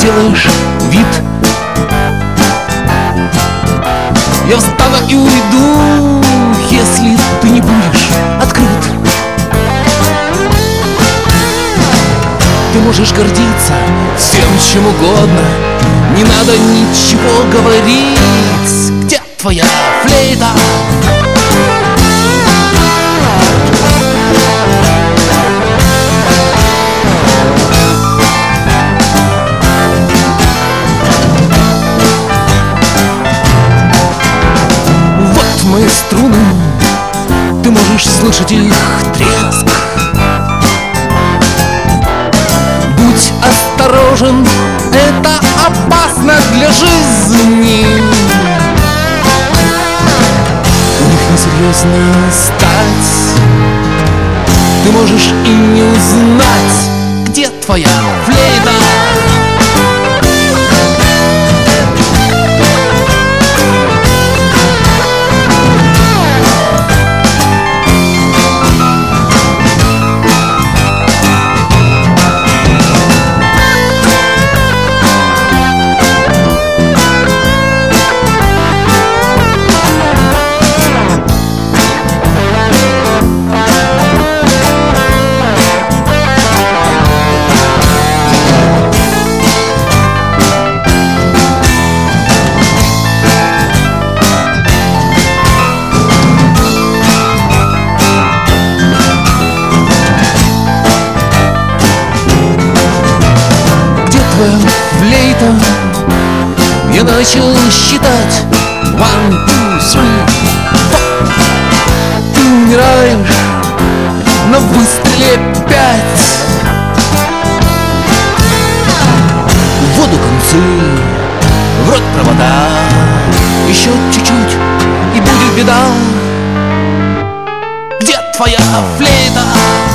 делаешь вид. Я встану и уйду, если ты не будешь открыт. Ты можешь гордиться всем, чем угодно, не надо ничего говорить. Где твоя флейта? Вот мои струны, ты можешь слышать их треск. Будь осторожен, это опасно для жизни. У них несерьезно стать. Ты можешь и не узнать, где твоя флейта. Флейта. Я начал считать 1, 2, 3, 4. Ты умираешь на выстреле 5. В воду концы, в рот провода. Еще чуть-чуть и будет беда. Где твоя флейта?